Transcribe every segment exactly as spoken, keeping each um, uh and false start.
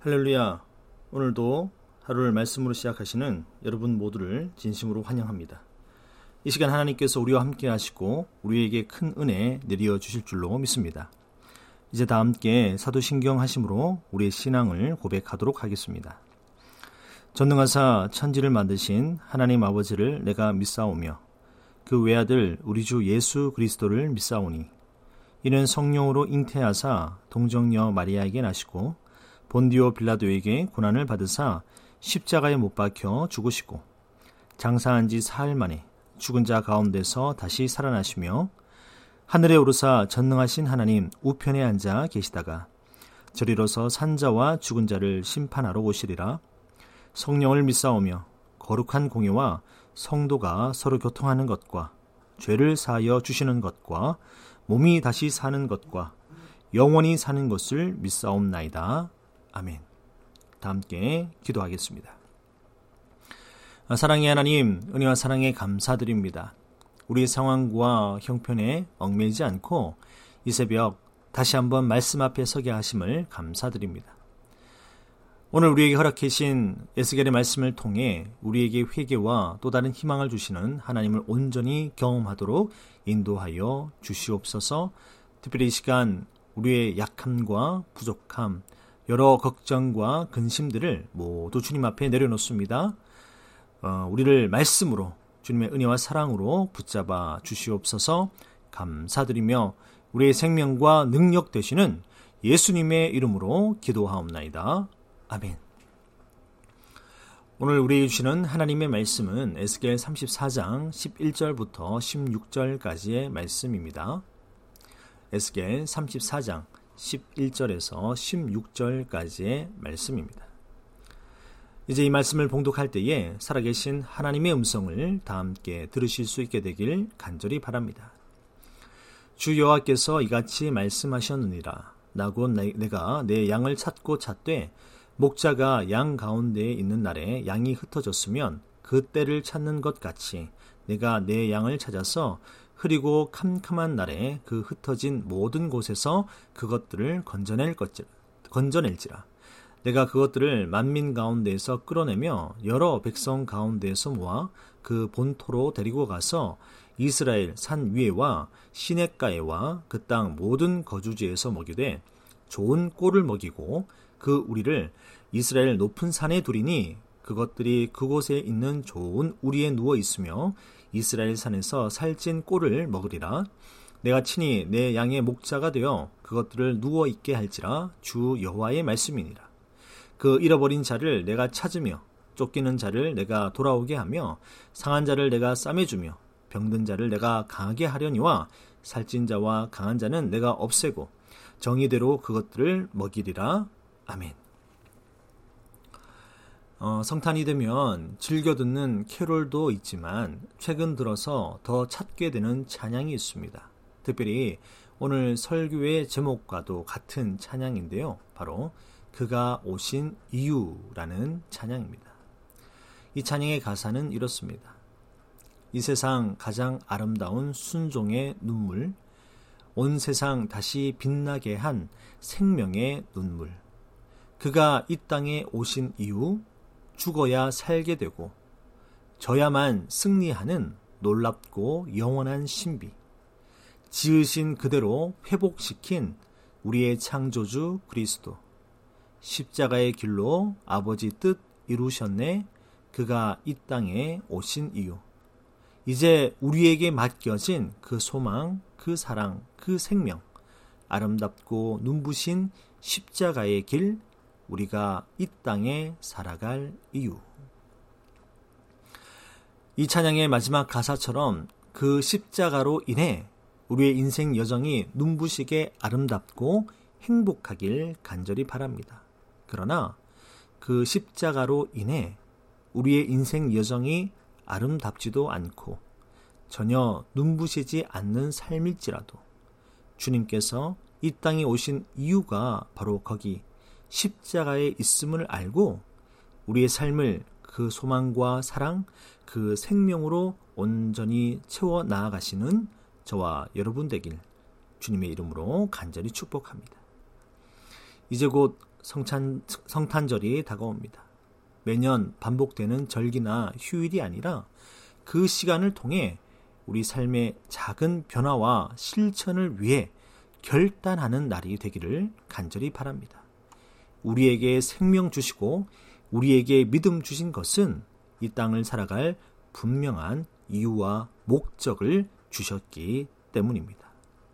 할렐루야. 오늘도 하루를 말씀으로 시작하시는 여러분 모두를 진심으로 환영합니다. 이 시간 하나님께서 우리와 함께 하시고 우리에게 큰 은혜 내려 주실 줄로 믿습니다. 이제 다 함께 사도신경 하심으로 우리의 신앙을 고백하도록 하겠습니다. 전능하사 천지를 만드신 하나님 아버지를 내가 믿사오며 그 외아들 우리 주 예수 그리스도를 믿사오니 이는 성령으로 잉태하사 동정녀 마리아에게 나시고 본디오 빌라도에게 고난을 받으사 십자가에 못 박혀 죽으시고 장사한 지 사흘 만에 죽은 자 가운데서 다시 살아나시며 하늘에 오르사 전능하신 하나님 우편에 앉아 계시다가 저리로서 산자와 죽은 자를 심판하러 오시리라. 성령을 믿사오며 거룩한 공예와 성도가 서로 교통하는 것과 죄를 사하여 주시는 것과 몸이 다시 사는 것과 영원히 사는 것을 믿사옵나이다. 아멘. 다 함께 기도하겠습니다. 사랑의 하나님, 은혜와 사랑에 감사드립니다. 우리 상황과 형편에 얽매이지 않고 이 새벽 다시 한번 말씀 앞에 서게 하심을 감사드립니다. 오늘 우리에게 허락해 주신 에스겔의 말씀을 통해 우리에게 회개와 또 다른 희망을 주시는 하나님을 온전히 경험하도록 인도하여 주시옵소서. 특별히 이 시간 우리의 약함과 부족함, 여러 걱정과 근심들을 모두 주님 앞에 내려놓습니다. 어, 우리를 말씀으로 주님의 은혜와 사랑으로 붙잡아 주시옵소서. 감사드리며 우리의 생명과 능력 되시는 예수님의 이름으로 기도하옵나이다. 아멘. 오늘 우리에게 주시는 하나님의 말씀은 에스겔 삼십사 장 십일 절부터 십육 절까지의 말씀입니다. 에스겔 삼십사 장 십일 절에서 십육 절까지의 말씀입니다. 이제 이 말씀을 봉독할 때에 살아계신 하나님의 음성을 다 함께 들으실 수 있게 되길 간절히 바랍니다. 주 여호와께서 이같이 말씀하셨느니라. 나 곧 내가 내 양을 찾고 찾되 목자가 양 가운데에 있는 날에 양이 흩어졌으면 그 때를 찾는 것 같이 내가 내 양을 찾아서 흐리고 캄캄한 날에 그 흩어진 모든 곳에서 그것들을 건져낼 것지라, 건져낼지라. 내가 그것들을 만민 가운데에서 끌어내며 여러 백성 가운데에서 모아 그 본토로 데리고 가서 이스라엘 산 위에와 시냇가에와 그 땅 모든 거주지에서 먹이되 좋은 꼴을 먹이고 그 우리를 이스라엘 높은 산에 두리니 그것들이 그곳에 있는 좋은 우리에 누워 있으며 이스라엘 산에서 살찐 꼴을 먹으리라. 내가 친히 내 양의 목자가 되어 그것들을 누워 있게 할지라. 주 여호와의 말씀이니라. 그 잃어버린 자를 내가 찾으며 쫓기는 자를 내가 돌아오게 하며 상한 자를 내가 싸매주며 병든 자를 내가 강하게 하려니와 살찐 자와 강한 자는 내가 없애고 정의대로 그것들을 먹이리라. 아멘. 어, 성탄이 되면 즐겨 듣는 캐롤도 있지만 최근 들어서 더 찾게 되는 찬양이 있습니다. 특별히 오늘 설교의 제목과도 같은 찬양인데요. 바로 그가 오신 이유라는 찬양입니다. 이 찬양의 가사는 이렇습니다. 이 세상 가장 아름다운 순종의 눈물, 온 세상 다시 빛나게 한 생명의 눈물. 그가 이 땅에 오신 이유, 죽어야 살게 되고 져야만 승리하는 놀랍고 영원한 신비. 지으신 그대로 회복시킨 우리의 창조주 그리스도. 십자가의 길로 아버지 뜻 이루셨네. 그가 이 땅에 오신 이유. 이제 우리에게 맡겨진 그 소망, 그 사랑, 그 생명. 아름답고 눈부신 십자가의 길. 우리가 이 땅에 살아갈 이유. 이 찬양의 마지막 가사처럼 그 십자가로 인해 우리의 인생 여정이 눈부시게 아름답고 행복하길 간절히 바랍니다. 그러나 그 십자가로 인해 우리의 인생 여정이 아름답지도 않고 전혀 눈부시지 않는 삶일지라도 주님께서 이 땅에 오신 이유가 바로 거기 십자가에 있음을 알고 우리의 삶을 그 소망과 사랑, 그 생명으로 온전히 채워 나아가시는 저와 여러분 되길 주님의 이름으로 간절히 축복합니다. 이제 곧 성찬, 성탄절이 다가옵니다. 매년 반복되는 절기나 휴일이 아니라 그 시간을 통해 우리 삶의 작은 변화와 실천을 위해 결단하는 날이 되기를 간절히 바랍니다. 우리에게 생명 주시고 우리에게 믿음 주신 것은 이 땅을 살아갈 분명한 이유와 목적을 주셨기 때문입니다.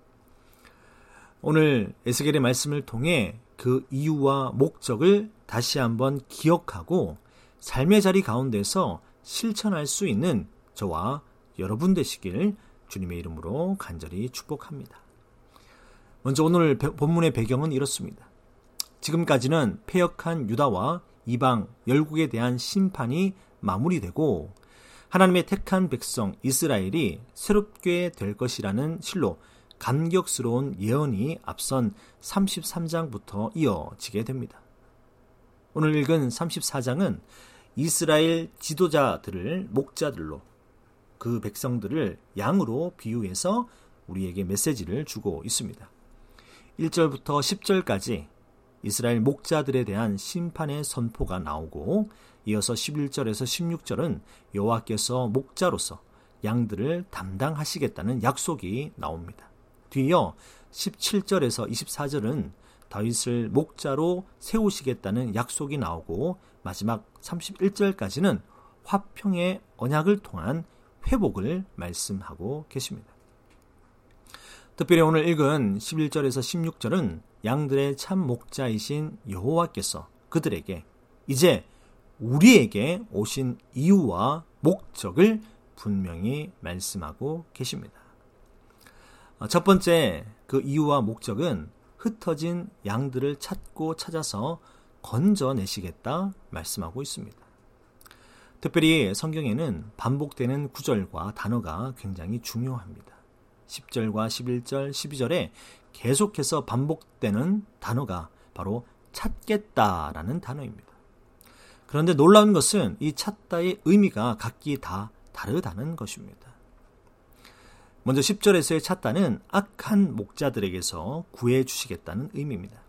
오늘 에스겔의 말씀을 통해 그 이유와 목적을 다시 한번 기억하고 삶의 자리 가운데서 실천할 수 있는 저와 여러분 되시길 주님의 이름으로 간절히 축복합니다. 먼저 오늘 본문의 배경은 이렇습니다. 지금까지는 패역한 유다와 이방 열국에 대한 심판이 마무리되고 하나님의 택한 백성 이스라엘이 새롭게 될 것이라는 실로 감격스러운 예언이 앞선 삼십삼 장부터 이어지게 됩니다. 오늘 읽은 삼십사 장은 이스라엘 지도자들을 목자들로 그 백성들을 양으로 비유해서 우리에게 메시지를 주고 있습니다. 일 절부터 십 절까지 이스라엘 목자들에 대한 심판의 선포가 나오고 이어서 십일 절에서 십육 절은 여호와께서 목자로서 양들을 담당하시겠다는 약속이 나옵니다. 뒤이어 십칠 절에서 이십사 절은 다윗을 목자로 세우시겠다는 약속이 나오고 마지막 삼십일 절까지는 화평의 언약을 통한 회복을 말씀하고 계십니다. 특별히 오늘 읽은 십일 절에서 십육 절은 양들의 참 목자이신 여호와께서 그들에게 이제 우리에게 오신 이유와 목적을 분명히 말씀하고 계십니다. 첫 번째 그 이유와 목적은 흩어진 양들을 찾고 찾아서 건져내시겠다 말씀하고 있습니다. 특별히 성경에는 반복되는 구절과 단어가 굉장히 중요합니다. 십 절과 십일 절, 십이 절에 계속해서 반복되는 단어가 바로 찾겠다라는 단어입니다. 그런데 놀라운 것은 이 찾다의 의미가 각기 다 다르다는 것입니다. 먼저 십 절에서의 찾다는 악한 목자들에게서 구해주시겠다는 의미입니다.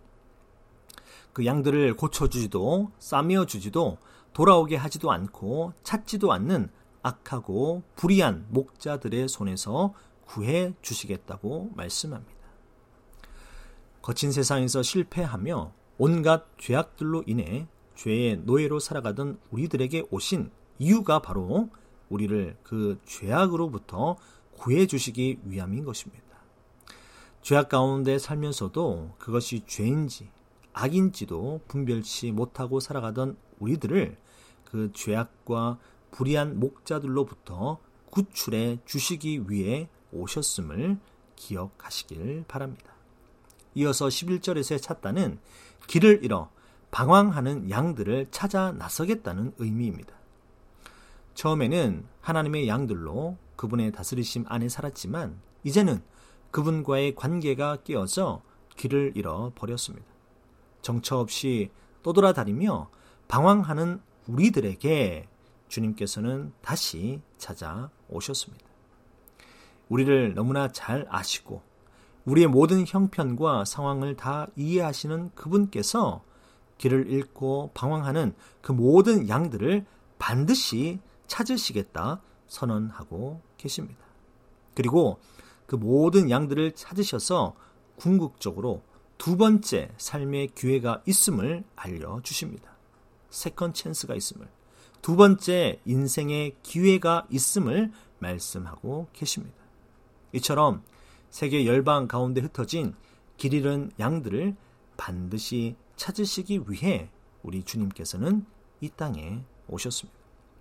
그 양들을 고쳐주지도 싸매어주지도 돌아오게 하지도 않고 찾지도 않는 악하고 불의한 목자들의 손에서 구해 주시겠다고 말씀합니다. 거친 세상에서 실패하며 온갖 죄악들로 인해 죄의 노예로 살아가던 우리들에게 오신 이유가 바로 우리를 그 죄악으로부터 구해 주시기 위함인 것입니다. 죄악 가운데 살면서도 그것이 죄인지 악인지도 분별치 못하고 살아가던 우리들을 그 죄악과 불의한 목자들로부터 구출해 주시기 위해 오셨음을 기억하시길 바랍니다. 이어서 십일 절에서의 찾다는 길을 잃어 방황하는 양들을 찾아 나서겠다는 의미입니다. 처음에는 하나님의 양들로 그분의 다스리심 안에 살았지만 이제는 그분과의 관계가 깨어져 길을 잃어 버렸습니다. 정처 없이 떠돌아다니며 방황하는 우리들에게 주님께서는 다시 찾아오셨습니다. 우리를 너무나 잘 아시고 우리의 모든 형편과 상황을 다 이해하시는 그분께서 길을 잃고 방황하는 그 모든 양들을 반드시 찾으시겠다 선언하고 계십니다. 그리고 그 모든 양들을 찾으셔서 궁극적으로 두 번째 삶의 기회가 있음을 알려주십니다. 세컨 찬스가 있음을, 두 번째 인생의 기회가 있음을 말씀하고 계십니다. 이처럼 세계 열방 가운데 흩어진 길 잃은 양들을 반드시 찾으시기 위해 우리 주님께서는 이 땅에 오셨습니다.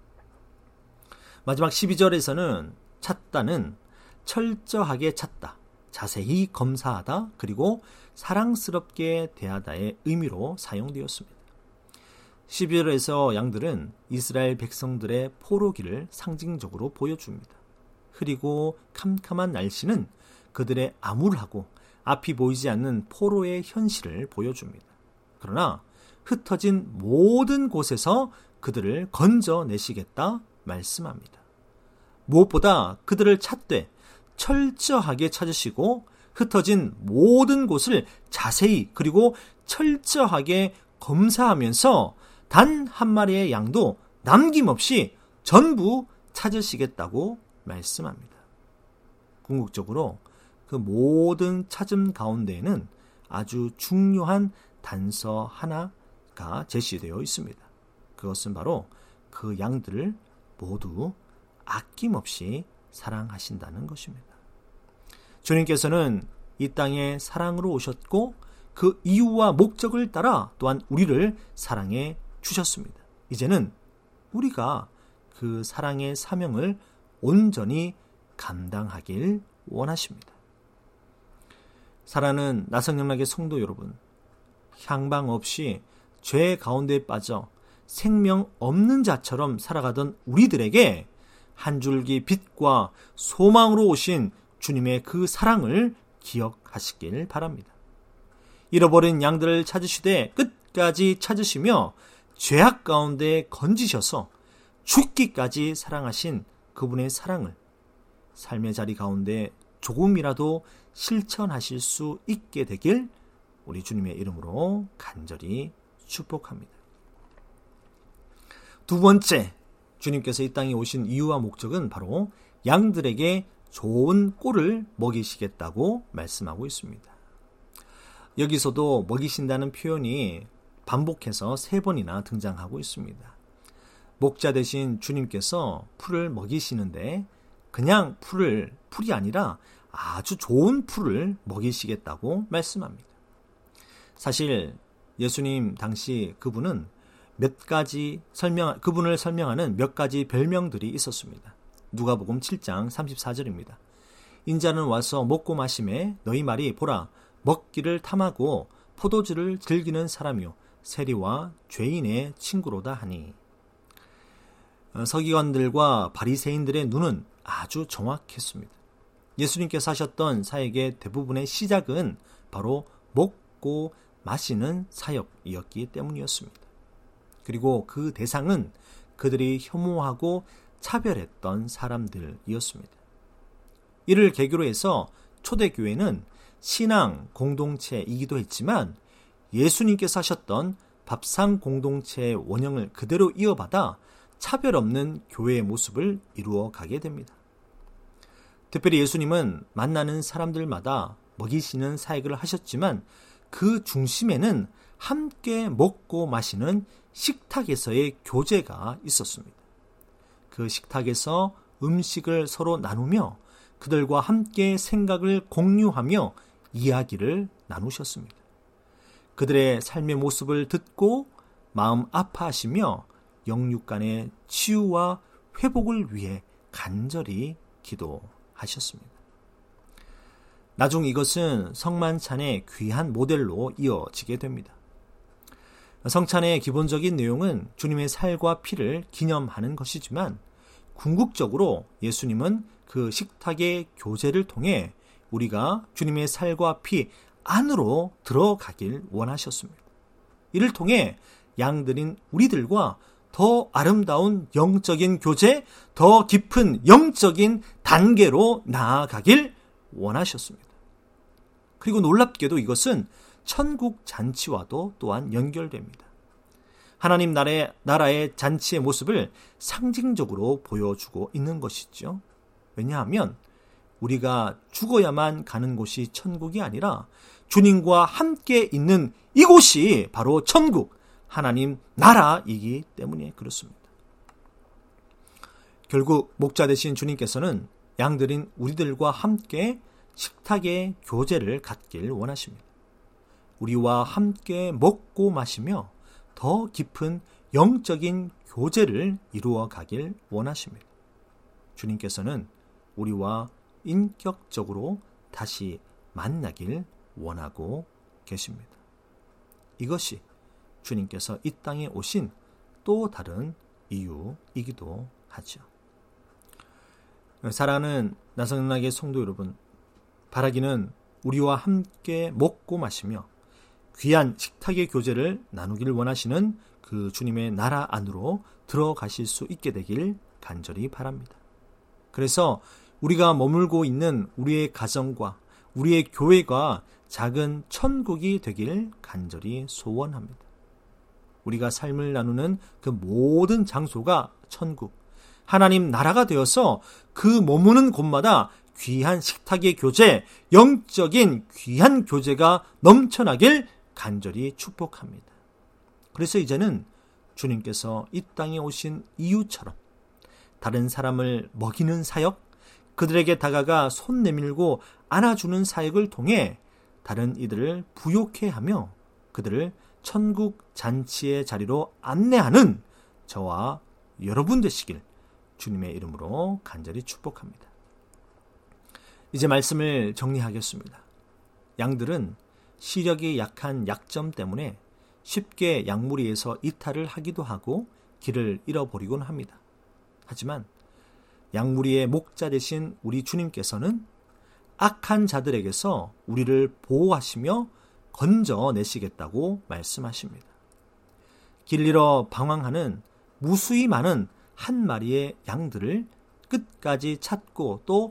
마지막 십이 절에서는 찾다는 철저하게 찾다, 자세히 검사하다, 그리고 사랑스럽게 대하다의 의미로 사용되었습니다. 십이 절에서 양들은 이스라엘 백성들의 포로기를 상징적으로 보여줍니다. 흐리고 캄캄한 날씨는 그들의 암울하고 앞이 보이지 않는 포로의 현실을 보여줍니다. 그러나 흩어진 모든 곳에서 그들을 건져내시겠다 말씀합니다. 무엇보다 그들을 찾되 철저하게 찾으시고 흩어진 모든 곳을 자세히 그리고 철저하게 검사하면서 단 한 마리의 양도 남김없이 전부 찾으시겠다고 말씀합니다. 궁극적으로 그 모든 찾음 가운데에는 아주 중요한 단서 하나가 제시되어 있습니다. 그것은 바로 그 양들을 모두 아낌없이 사랑하신다는 것입니다. 주님께서는 이 땅에 사랑으로 오셨고 그 이유와 목적을 따라 또한 우리를 사랑해 주셨습니다. 이제는 우리가 그 사랑의 사명을 온전히 감당하길 원하십니다. 사랑하는 나성영락의 성도 여러분, 향방 없이 죄 가운데 빠져 생명 없는 자처럼 살아가던 우리들에게 한 줄기 빛과 소망으로 오신 주님의 그 사랑을 기억하시길 바랍니다. 잃어버린 양들을 찾으시되 끝까지 찾으시며 죄악 가운데 건지셔서 죽기까지 사랑하신 그분의 사랑을 삶의 자리 가운데 조금이라도 실천하실 수 있게 되길 우리 주님의 이름으로 간절히 축복합니다. 두 번째, 주님께서 이 땅에 오신 이유와 목적은 바로 양들에게 좋은 꼴을 먹이시겠다고 말씀하고 있습니다. 여기서도 먹이신다는 표현이 반복해서 세 번이나 등장하고 있습니다. 목자 되신 주님께서 풀을 먹이시는데 그냥 풀을, 풀이 아니라 아주 좋은 풀을 먹이시겠다고 말씀합니다. 사실 예수님 당시 그분은 몇 가지 설명, 그분을 설명하는 몇 가지 별명들이 있었습니다. 누가복음 칠 장 삼십사 절입니다. 인자는 와서 먹고 마시매 너희 말이 보라 먹기를 탐하고 포도주를 즐기는 사람이요 세리와 죄인의 친구로다 하니. 서기관들과 바리새인들의 눈은 아주 정확했습니다. 예수님께서 하셨던 사역의 대부분의 시작은 바로 먹고 마시는 사역이었기 때문이었습니다. 그리고 그 대상은 그들이 혐오하고 차별했던 사람들이었습니다. 이를 계기로 해서 초대교회는 신앙 공동체이기도 했지만 예수님께서 하셨던 밥상 공동체의 원형을 그대로 이어받아 차별 없는 교회의 모습을 이루어 가게 됩니다. 특별히 예수님은 만나는 사람들마다 먹이시는 사역을 하셨지만 그 중심에는 함께 먹고 마시는 식탁에서의 교제가 있었습니다. 그 식탁에서 음식을 서로 나누며 그들과 함께 생각을 공유하며 이야기를 나누셨습니다. 그들의 삶의 모습을 듣고 마음 아파하시며 영육 간의 치유와 회복을 위해 간절히 기도하셨습니다. 나중 이것은 성만찬의 귀한 모델로 이어지게 됩니다. 성찬의 기본적인 내용은 주님의 살과 피를 기념하는 것이지만 궁극적으로 예수님은 그 식탁의 교제를 통해 우리가 주님의 살과 피 안으로 들어가길 원하셨습니다. 이를 통해 양들인 우리들과 더 아름다운 영적인 교제, 더 깊은 영적인 단계로 나아가길 원하셨습니다. 그리고 놀랍게도 이것은 천국 잔치와도 또한 연결됩니다. 하나님 나라의, 나라의 잔치의 모습을 상징적으로 보여주고 있는 것이죠. 왜냐하면 우리가 죽어야만 가는 곳이 천국이 아니라 주님과 함께 있는 이곳이 바로 천국, 하나님 나라이기 때문에 그렇습니다. 결국 목자 되신 주님께서는 양들인 우리들과 함께 식탁의 교제를 갖길 원하십니다. 우리와 함께 먹고 마시며 더 깊은 영적인 교제를 이루어 가길 원하십니다. 주님께서는 우리와 인격적으로 다시 만나길 원하고 계십니다. 이것이 주님께서 이 땅에 오신 또 다른 이유이기도 하죠. 사랑하는 나성락의 성도 여러분, 바라기는 우리와 함께 먹고 마시며 귀한 식탁의 교제를 나누기를 원하시는 그 주님의 나라 안으로 들어가실 수 있게 되길 간절히 바랍니다. 그래서 우리가 머물고 있는 우리의 가정과 우리의 교회가 작은 천국이 되길 간절히 소원합니다. 우리가 삶을 나누는 그 모든 장소가 천국, 하나님 나라가 되어서 그 머무는 곳마다 귀한 식탁의 교제, 영적인 귀한 교제가 넘쳐나길 간절히 축복합니다. 그래서 이제는 주님께서 이 땅에 오신 이유처럼 다른 사람을 먹이는 사역, 그들에게 다가가 손 내밀고 안아주는 사역을 통해 다른 이들을 부욕해 하며 그들을 천국 잔치의 자리로 안내하는 저와 여러분 되시길 주님의 이름으로 간절히 축복합니다. 이제 말씀을 정리하겠습니다. 양들은 시력이 약한 약점 때문에 쉽게 양무리에서 이탈을 하기도 하고 길을 잃어버리곤 합니다. 하지만 양무리의 목자 되신 우리 주님께서는 악한 자들에게서 우리를 보호하시며 건져내시겠다고 말씀하십니다. 길 잃어 방황하는 무수히 많은 한 마리의 양들을 끝까지 찾고 또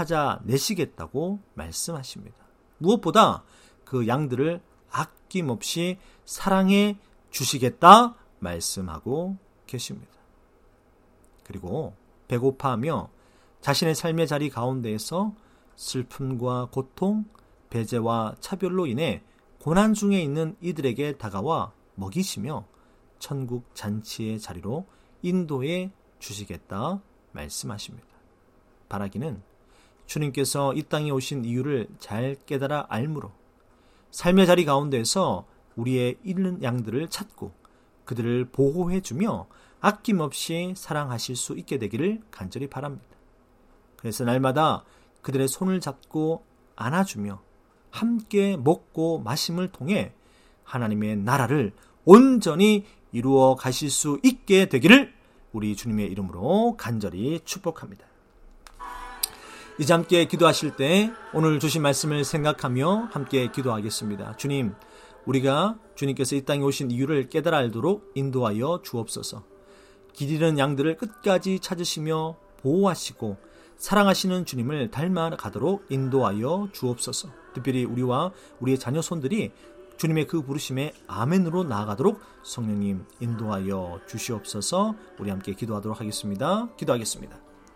찾아내시겠다고 말씀하십니다. 무엇보다 그 양들을 아낌없이 사랑해 주시겠다 말씀하고 계십니다. 그리고 배고파하며 자신의 삶의 자리 가운데에서 슬픔과 고통, 배제와 차별로 인해 고난 중에 있는 이들에게 다가와 먹이시며 천국 잔치의 자리로 인도해 주시겠다 말씀하십니다. 바라기는 주님께서 이 땅에 오신 이유를 잘 깨달아 알므로 삶의 자리 가운데서 우리의 잃는 양들을 찾고 그들을 보호해주며 아낌없이 사랑하실 수 있게 되기를 간절히 바랍니다. 그래서 날마다 그들의 손을 잡고 안아주며 함께 먹고 마심을 통해 하나님의 나라를 온전히 이루어 가실 수 있게 되기를 우리 주님의 이름으로 간절히 축복합니다. 이제 함께 기도하실 때 오늘 주신 말씀을 생각하며 함께 기도하겠습니다. 주님, 우리가 주님께서 이 땅에 오신 이유를 깨달아 알도록 인도하여 주옵소서. 길 잃은 양들을 끝까지 찾으시며 보호하시고 사랑하시는 주님을 닮아가도록 인도하여 주옵소서. 특별히 우리와 우리의 자녀 손들이 주님의 그 부르심에 아멘으로 나아가도록 성령님 인도하여 주시옵소서. 우리 함께 기도하도록 하겠습니다. 기도하겠습니다.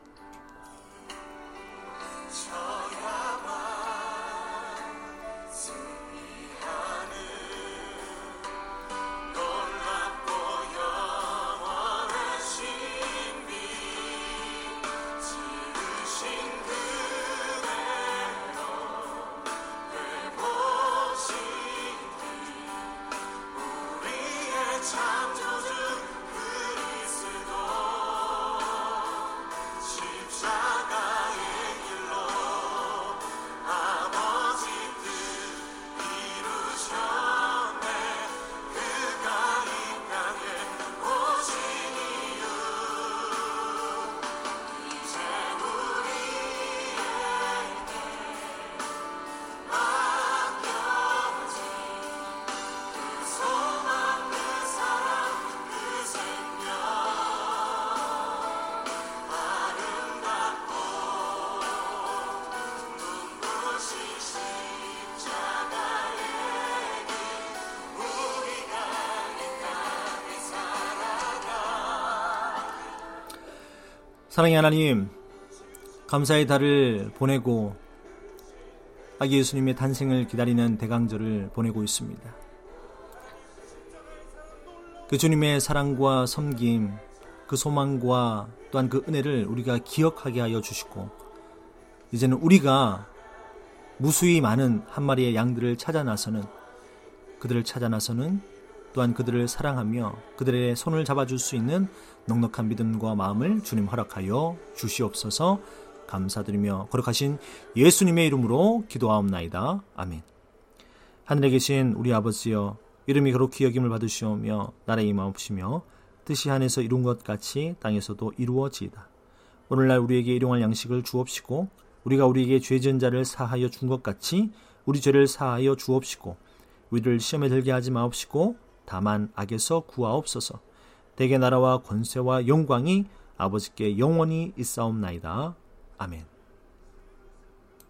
사랑의 하나님, 감사의 달을 보내고 아기 예수님의 탄생을 기다리는 대강절을 보내고 있습니다. 그 주님의 사랑과 섬김, 그 소망과 또한 그 은혜를 우리가 기억하게 하여 주시고 이제는 우리가 무수히 많은 한 마리의 양들을 찾아 나서는 그들을 찾아 나서는 또한 그들을 사랑하며 그들의 손을 잡아줄 수 있는 넉넉한 믿음과 마음을 주님 허락하여 주시옵소서. 감사드리며 거룩하신 예수님의 이름으로 기도하옵나이다. 아멘. 하늘에 계신 우리 아버지여, 이름이 거룩히 여김을 받으시오며 나라의 임하옵시며 뜻이 하늘에서 이룬 것 같이 땅에서도 이루어지이다. 오늘날 우리에게 일용할 양식을 주옵시고 우리가 우리에게 죄 지은 자를 사하여 준 것 같이 우리 죄를 사하여 주옵시고 우리를 시험에 들게 하지 마옵시고 다만 악에서 구하옵소서. 대개 나라와 권세와 영광이 아버지께 영원히 있사옵나이다. 아멘.